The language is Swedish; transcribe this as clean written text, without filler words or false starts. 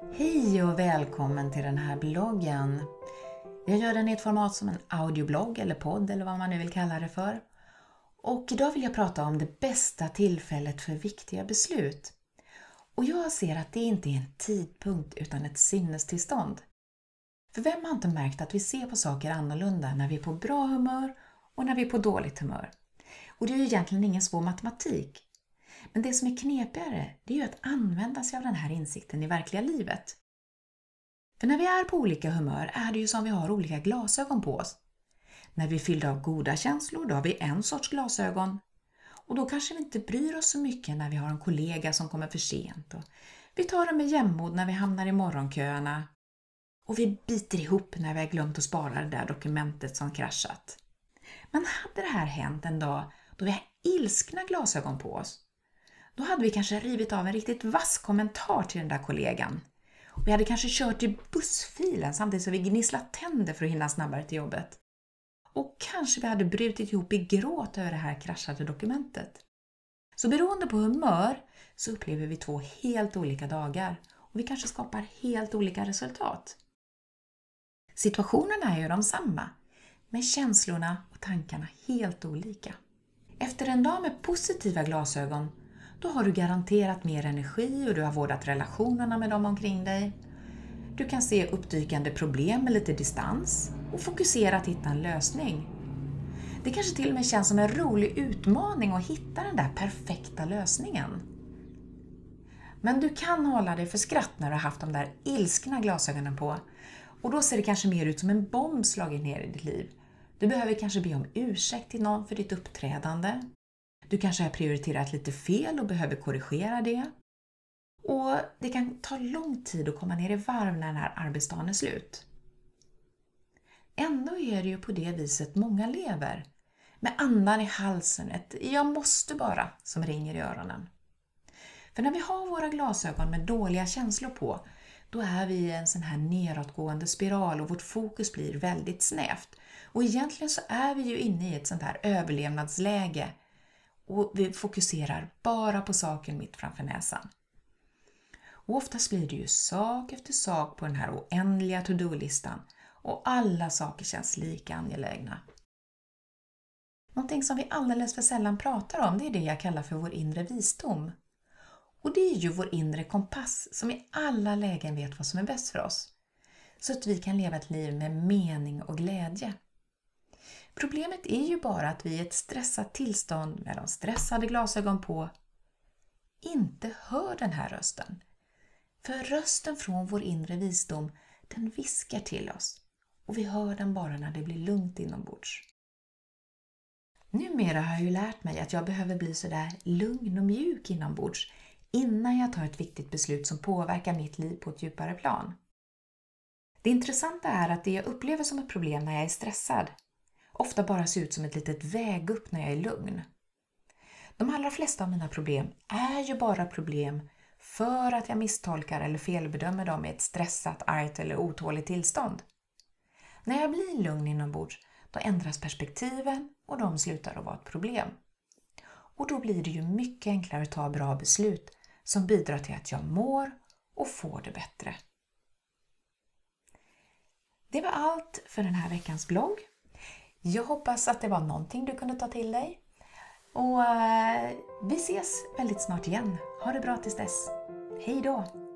Hej och välkommen till den här bloggen. Jag gör den i ett format som en audioblogg eller podd eller vad man nu vill kalla det för. Och idag vill jag prata om det bästa tillfället för viktiga beslut. Och jag ser att det inte är en tidpunkt utan ett sinnestillstånd. För vem har inte märkt att vi ser på saker annorlunda när vi är på bra humör och när vi är på dåligt humör? Och det är ju egentligen ingen svår matematik. Men det som är knepigare, det är ju att använda sig av den här insikten i verkliga livet. För när vi är på olika humör är det ju som vi har olika glasögon på oss. När vi är fyllda av goda känslor, då har vi en sorts glasögon. Och då kanske vi inte bryr oss så mycket när vi har en kollega som kommer för sent. Och vi tar det med jämnmod när vi hamnar i morgonköerna. Och vi biter ihop när vi har glömt att spara det där dokumentet som kraschat. Men hade det här hänt en dag då vi har ilskna glasögon på oss, då hade vi kanske rivit av en riktigt vass kommentar till den där kollegan. Och vi hade kanske kört i bussfilen samtidigt som vi gnisslat tänder för att hinna snabbare till jobbet. Och kanske vi hade brutit ihop i gråt över det här kraschade dokumentet. Så beroende på humör så upplever vi två helt olika dagar. Och vi kanske skapar helt olika resultat. Situationerna är ju de samma, men känslorna och tankarna helt olika. Efter en dag med positiva glasögon, då har du garanterat mer energi och du har vårdat relationerna med dem omkring dig. Du kan se uppdykande problem med lite distans och fokusera att hitta en lösning. Det kanske till och med känns som en rolig utmaning att hitta den där perfekta lösningen. Men du kan hålla dig för skratt när du har haft de där ilskna glasögonen på. Och då ser det kanske mer ut som en bomb slagen ner i ditt liv. Du behöver kanske be om ursäkt till någon för ditt uppträdande. Du kanske har prioriterat lite fel och behöver korrigera det. Och det kan ta lång tid att komma ner i varv när den här arbetsdagen är slut. Ändå är det ju på det viset många lever. Med andan i halsen, ett "jag måste bara" som ringer i öronen. För när vi har våra glasögon med dåliga känslor på, då är vi i en sån här nedåtgående spiral och vårt fokus blir väldigt snävt. Och egentligen så är vi ju inne i ett sånt här överlevnadsläge. Och vi fokuserar bara på saken mitt framför näsan. Och oftast blir det ju sak efter sak på den här oändliga to-do-listan. Och alla saker känns lika angelägna. Någonting som vi alldeles för sällan pratar om, det är det jag kallar för vår inre visdom. Och det är ju vår inre kompass som i alla lägen vet vad som är bäst för oss. Så att vi kan leva ett liv med mening och glädje. Problemet är ju bara att vi i ett stressat tillstånd med de stressade glasögon på inte hör den här rösten. För rösten från vår inre visdom, den viskar till oss. Och vi hör den bara när det blir lugnt inombords. Numera har jag ju lärt mig att jag behöver bli sådär lugn och mjuk inombords innan jag tar ett viktigt beslut som påverkar mitt liv på ett djupare plan. Det intressanta är att det jag upplever som ett problem när jag är stressad ofta bara ser ut som ett litet väg upp när jag är lugn. De allra flesta av mina problem är ju bara problem för att jag misstolkar eller felbedömer dem i ett stressat, argt eller otåligt tillstånd. När jag blir lugn inombords, då ändras perspektiven och de slutar att vara ett problem. Och då blir det ju mycket enklare att ta bra beslut som bidrar till att jag mår och får det bättre. Det var allt för den här veckans blogg. Jag hoppas att det var någonting du kunde ta till dig. Och vi ses väldigt snart igen. Ha det bra tills dess. Hej då!